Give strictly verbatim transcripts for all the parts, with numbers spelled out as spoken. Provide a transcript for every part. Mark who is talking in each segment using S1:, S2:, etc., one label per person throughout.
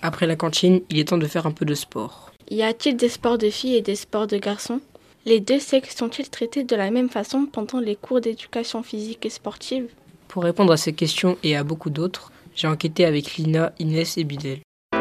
S1: Après la cantine, il est temps de faire un peu de sport.
S2: Y a-t-il des sports de filles et des sports de garçons ? Les deux sexes sont-ils traités de la même façon pendant les cours d'éducation physique et sportive ?
S1: Pour répondre à ces questions et à beaucoup d'autres, j'ai enquêté avec Lina, Inès et Bidel.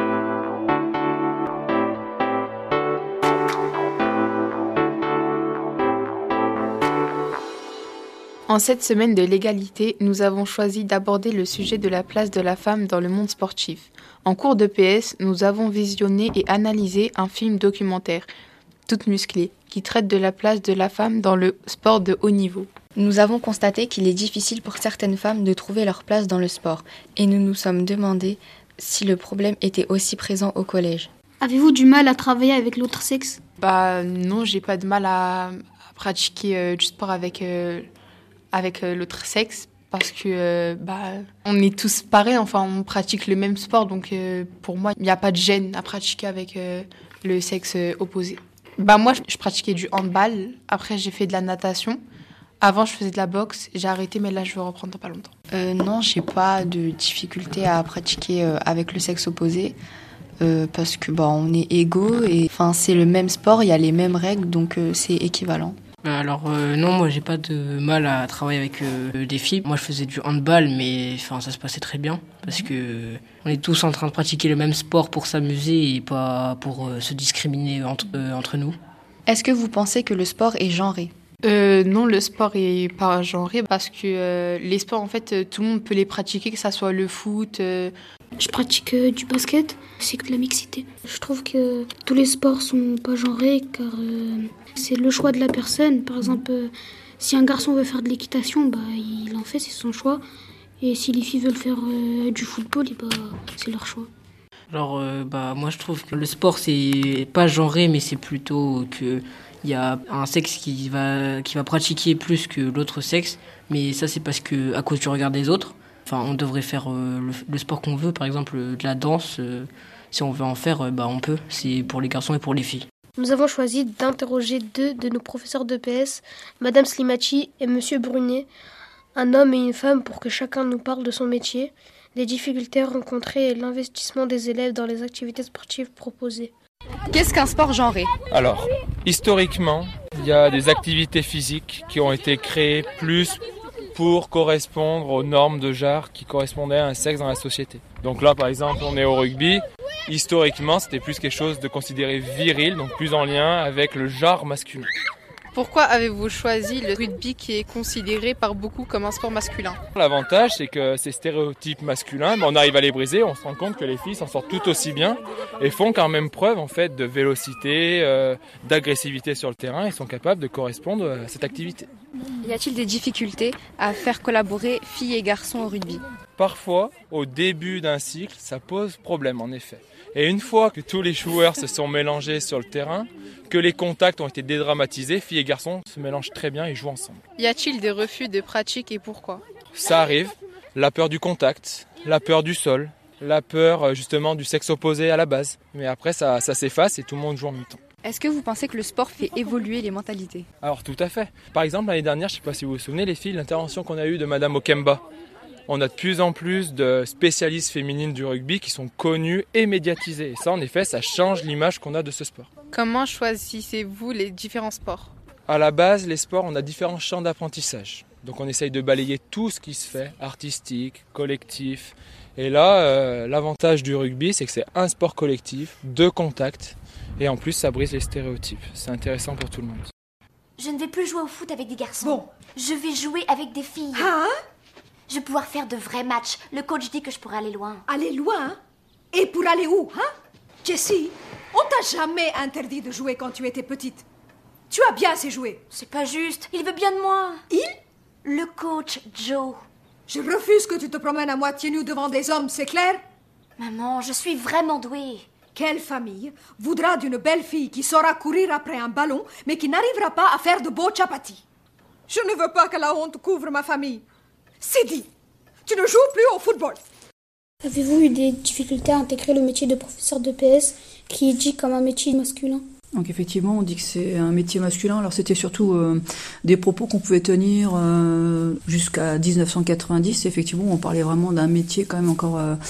S3: En cette semaine de l'égalité, nous avons choisi d'aborder le sujet de la place de la femme dans le monde sportif. En cours de P S, nous avons visionné et analysé un film documentaire, Toutes musclées, qui traite de la place de la femme dans le sport de haut niveau.
S4: Nous avons constaté qu'il est difficile pour certaines femmes de trouver leur place dans le sport et nous nous sommes demandé si le problème était aussi présent au collège.
S5: Avez-vous du mal à travailler avec l'autre sexe ?
S3: Bah non, j'ai pas de mal à, à pratiquer euh, du sport avec, euh, avec euh, l'autre sexe parce que euh, bah, on est tous pareils, enfin on pratique le même sport, donc euh, pour moi il n'y a pas de gêne à pratiquer avec euh, le sexe euh, opposé. Bah moi je pratiquais du handball, après j'ai fait de la natation. Avant, je faisais de la boxe, j'ai arrêté, mais là, je vais reprendre dans pas longtemps.
S4: Euh, non, j'ai pas de difficulté à pratiquer euh, avec le sexe opposé euh, parce que bah, on est égaux et enfin c'est le même sport, il y a les mêmes règles, donc euh, c'est équivalent.
S1: Alors euh, non, moi j'ai pas de mal à travailler avec euh, des filles. Moi je faisais du handball, mais enfin ça se passait très bien parce que on est tous en train de pratiquer le même sport pour s'amuser et pas pour euh, se discriminer entre euh, entre nous.
S4: Est-ce que vous pensez que le sport est genré ?
S3: Euh, non, le sport est pas genré parce que euh, les sports, en fait, euh, tout le monde peut les pratiquer, que ça soit le foot. Euh...
S5: Je pratique euh, du basket, c'est que de la mixité. Je trouve que tous les sports sont pas genrés car euh, c'est le choix de la personne. Par exemple, euh, si un garçon veut faire de l'équitation, bah, il en fait, c'est son choix. Et si les filles veulent faire euh, du football, bah, c'est leur choix.
S1: Alors, euh, bah, moi je trouve que le sport c'est pas genré, mais c'est plutôt que il y a un sexe qui va, qui va pratiquer plus que l'autre sexe, mais ça c'est parce que à cause du regard des autres. Enfin, on devrait faire euh, le, le sport qu'on veut, par exemple de la danse. Euh, si on veut en faire, euh, bah on peut. C'est pour les garçons et pour les filles.
S6: Nous avons choisi d'interroger deux de nos professeurs de P S, Madame Slimati et Monsieur Brunet, un homme et une femme, pour que chacun nous parle de son métier, des difficultés rencontrées et l'investissement des élèves dans les activités sportives proposées.
S7: Qu'est-ce qu'un sport genré ?
S8: Alors, historiquement, il y a des activités physiques qui ont été créées plus pour correspondre aux normes de genre qui correspondaient à un sexe dans la société. Donc là, par exemple, on est au rugby. Historiquement, c'était plus quelque chose de considéré viril, donc plus en lien avec le genre masculin.
S3: Pourquoi avez-vous choisi le rugby qui est considéré par beaucoup comme un sport masculin ?
S8: L'avantage, c'est que ces stéréotypes masculins, on arrive à les briser, on se rend compte que les filles s'en sortent tout aussi bien et font quand même preuve en fait, de vélocité, euh, d'agressivité sur le terrain et sont capables de correspondre à cette activité.
S7: Y a-t-il des difficultés à faire collaborer filles et garçons au rugby ?
S8: Parfois, au début d'un cycle, ça pose problème en effet. Et une fois que tous les joueurs se sont mélangés sur le terrain, que les contacts ont été dédramatisés, filles et garçons se mélangent très bien et jouent ensemble.
S3: Y a-t-il des refus de pratique et pourquoi ?
S8: Ça arrive, la peur du contact, la peur du sol, la peur justement du sexe opposé à la base. Mais après ça, ça s'efface et tout le monde joue en même temps.
S7: Est-ce que vous pensez que le sport fait évoluer les mentalités ?
S8: Alors tout à fait. Par exemple l'année dernière, je ne sais pas si vous vous souvenez les filles, l'intervention qu'on a eue de Madame Okemba. On a de plus en plus de spécialistes féminines du rugby qui sont connues et médiatisées. Et ça, en effet, ça change l'image qu'on a de ce sport.
S3: Comment choisissez-vous les différents sports ?
S8: À la base, les sports, on a différents champs d'apprentissage. Donc on essaye de balayer tout ce qui se fait, artistique, collectif. Et là, euh, l'avantage du rugby, c'est que c'est un sport collectif, deux contacts. Et en plus, ça brise les stéréotypes. C'est intéressant pour tout le monde.
S9: Je ne vais plus jouer au foot avec des garçons.
S10: Bon.
S9: Je vais jouer avec des filles.
S10: Hein ?
S9: Je vais pouvoir faire de vrais matchs. Le coach dit que je pourrai aller loin.
S10: Aller loin ? Et pour aller où, hein ? Jessie, on t'a jamais interdit de jouer quand tu étais petite. Tu as bien assez joué.
S9: C'est pas juste. Il veut bien de moi.
S10: Il ?
S9: Le coach Joe.
S10: Je refuse que tu te promènes à moitié nue devant des hommes, c'est clair ?
S9: Maman, je suis vraiment douée.
S10: Quelle famille voudra d'une belle fille qui saura courir après un ballon, mais qui n'arrivera pas à faire de beaux chapatis ? Je ne veux pas que la honte couvre ma famille. C'est dit. Tu ne joues plus au football.
S5: Avez-vous eu des difficultés à intégrer le métier de professeur de P S qui est dit comme un métier masculin ?
S11: Donc effectivement, on dit que c'est un métier masculin. Alors c'était surtout euh, des propos qu'on pouvait tenir euh, jusqu'à dix-neuf cent quatre-vingt-dix. Effectivement, on parlait vraiment d'un métier quand même encore euh,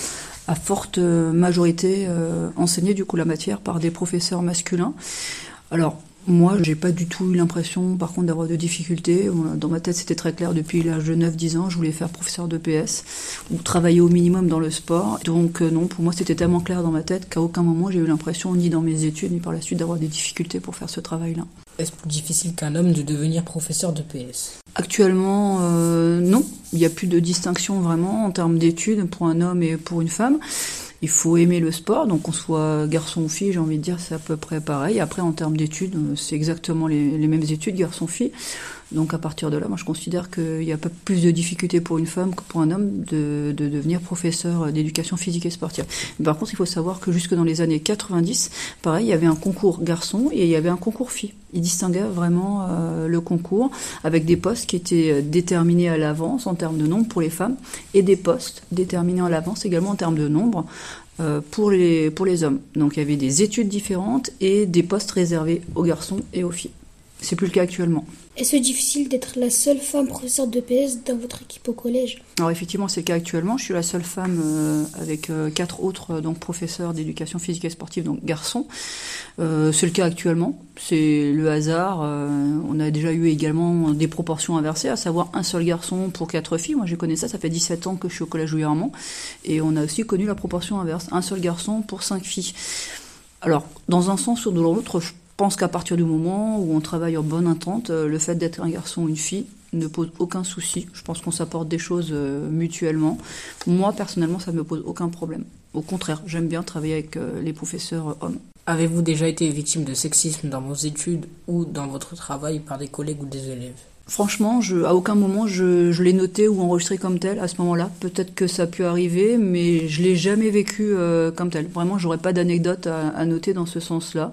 S11: à forte majorité euh, enseignée du coup la matière par des professeurs masculins. Alors moi, j'ai pas du tout eu l'impression, par contre, d'avoir de difficultés. Dans ma tête, c'était très clair depuis l'âge de neuf dix ans, je voulais faire professeur d'E P S ou travailler au minimum dans le sport. Donc euh, non, pour moi, c'était tellement clair dans ma tête qu'à aucun moment j'ai eu l'impression, ni dans mes études, ni par la suite, d'avoir des difficultés pour faire ce travail-là.
S1: Est-ce plus difficile qu'un homme de devenir professeur d'E P S ?
S11: Actuellement, euh, non. Il n'y a plus de distinction vraiment en termes d'études pour un homme et pour une femme. Il faut aimer le sport, donc qu'on soit garçon ou fille, j'ai envie de dire, c'est à peu près pareil. Après, en termes d'études, c'est exactement les, les mêmes études, garçon-fille. Donc à partir de là, moi je considère qu'il y a pas plus de difficultés pour une femme que pour un homme de, de devenir professeur d'éducation physique et sportive. Mais par contre, il faut savoir que jusque dans les années quatre-vingt-dix, pareil, il y avait un concours garçon et il y avait un concours fille. Il distinguait vraiment euh, le concours avec des postes qui étaient déterminés à l'avance en termes de nombre pour les femmes et des postes déterminés à l'avance également en termes de nombre euh, pour les, pour les hommes. Donc il y avait des études différentes et des postes réservés aux garçons et aux filles. C'est plus le cas actuellement.
S5: Est-ce difficile d'être la seule femme professeure d'E P S dans votre équipe au collège ?
S11: Alors effectivement, c'est le cas actuellement. Je suis la seule femme euh, avec euh, quatre autres euh, donc professeurs d'éducation physique et sportive, donc garçons. Euh, c'est le cas actuellement. C'est le hasard. Euh, on a déjà eu également des proportions inversées, à savoir un seul garçon pour quatre filles. Moi, je connais ça. Ça fait dix-sept ans que je suis au collège Louis-Armand. Et on a aussi connu la proportion inverse. Un seul garçon pour cinq filles. Alors, dans un sens ou dans l'autre, je Je pense qu'à partir du moment où on travaille en bonne entente, le fait d'être un garçon ou une fille ne pose aucun souci. Je pense qu'on s'apporte des choses mutuellement. Moi, personnellement, ça ne me pose aucun problème. Au contraire, j'aime bien travailler avec les professeurs hommes.
S1: Avez-vous déjà été victime de sexisme dans vos études ou dans votre travail par des collègues ou des élèves ?
S11: Franchement, je, à aucun moment je, je l'ai noté ou enregistré comme tel à ce moment-là. Peut-être que ça a pu arriver, mais je ne l'ai jamais vécu euh, comme tel. Vraiment, je n'aurais pas d'anecdote à, à noter dans ce sens-là.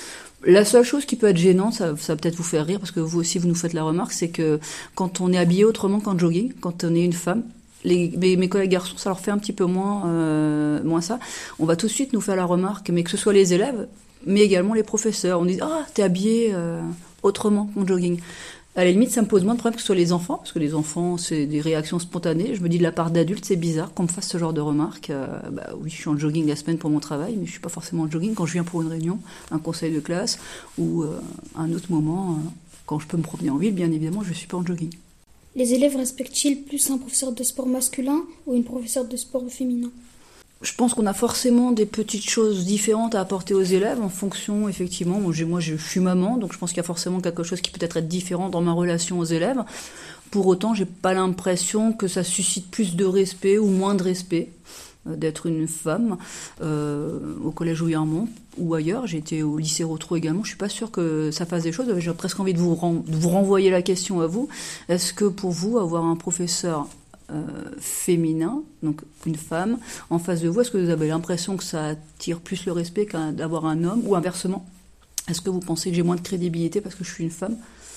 S11: La seule chose qui peut être gênante, ça, ça va peut-être vous faire rire, parce que vous aussi vous nous faites la remarque, c'est que quand on est habillé autrement qu'en jogging, quand on est une femme, les, mes, mes collègues garçons, ça leur fait un petit peu moins, euh, moins ça. On va tout de suite nous faire la remarque, mais que ce soit les élèves, mais également les professeurs. On dit « Ah, t'es habillé euh, autrement qu'en jogging ». À la limite, ça me pose moins de problèmes que ce soit les enfants, parce que les enfants, c'est des réactions spontanées. Je me dis, de la part d'adultes, c'est bizarre qu'on me fasse ce genre de remarques. Euh, bah oui, je suis en jogging la semaine pour mon travail, mais je suis pas forcément en jogging quand je viens pour une réunion, un conseil de classe, ou euh, un autre moment, euh, quand je peux me promener en ville, bien évidemment, je suis pas en jogging.
S5: Les élèves respectent-ils plus un professeur de sport masculin ou une professeure de sport féminin ?
S11: Je pense qu'on a forcément des petites choses différentes à apporter aux élèves en fonction, effectivement, moi, j'ai, moi je suis maman, donc je pense qu'il y a forcément quelque chose qui peut être différent dans ma relation aux élèves. Pour autant, j'ai pas l'impression que ça suscite plus de respect ou moins de respect euh, d'être une femme euh, au collège Louis-Armand ou ailleurs. J'ai été au lycée Rotrou également, je suis pas sûre que ça fasse des choses. J'ai presque envie de vous, ren- de vous renvoyer la question à vous. Est-ce que pour vous, avoir un professeur Euh, féminin, donc une femme, en face de vous, est-ce que vous avez l'impression que ça attire plus le respect qu'un, d'avoir un homme, ou inversement ? Est-ce que vous pensez que j'ai moins de crédibilité parce que je suis une femme ?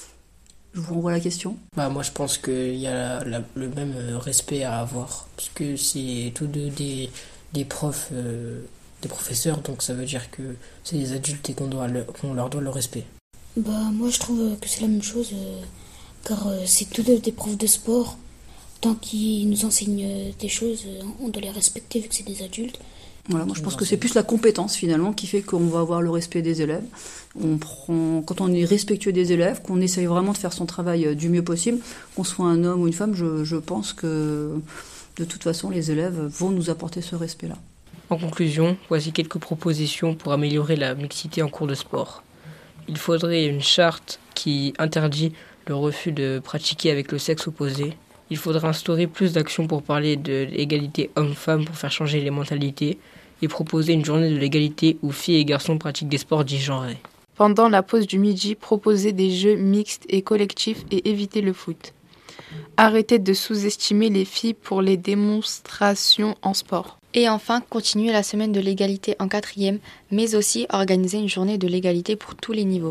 S11: Je vous renvoie la question.
S1: Bah, moi, je pense qu'il y a la, le même respect à avoir, parce que c'est tous deux des, des profs, euh, des professeurs, donc ça veut dire que c'est des adultes et qu'on, doit le, qu'on leur doit le respect.
S5: Bah, moi, je trouve que c'est la même chose, euh, car euh, c'est tous deux des profs de sport. Tant qu'ils nous enseignent des choses, on doit les respecter vu que c'est des adultes.
S11: Voilà, moi je pense que c'est plus la compétence finalement qui fait qu'on va avoir le respect des élèves. On prend, quand on est respectueux des élèves, qu'on essaye vraiment de faire son travail du mieux possible, qu'on soit un homme ou une femme, je, je pense que de toute façon les élèves vont nous apporter ce respect-là.
S1: En conclusion, voici quelques propositions pour améliorer la mixité en cours de sport. Il faudrait une charte qui interdit le refus de pratiquer avec le sexe opposé. Il faudra instaurer plus d'actions pour parler de l'égalité homme-femme pour faire changer les mentalités et proposer une journée de l'égalité où filles et garçons pratiquent des sports dits genrés.
S3: Pendant la pause du midi, proposer des jeux mixtes et collectifs et éviter le foot. Arrêter de sous-estimer les filles pour les démonstrations en sport.
S4: Et enfin, continuer la semaine de l'égalité en quatrième, mais aussi organiser une journée de l'égalité pour tous les niveaux.